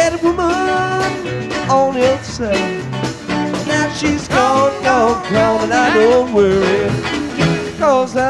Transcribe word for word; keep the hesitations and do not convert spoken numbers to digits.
that woman on the other side. Now she's gone, gone, gone, and I don't worry, 'cause I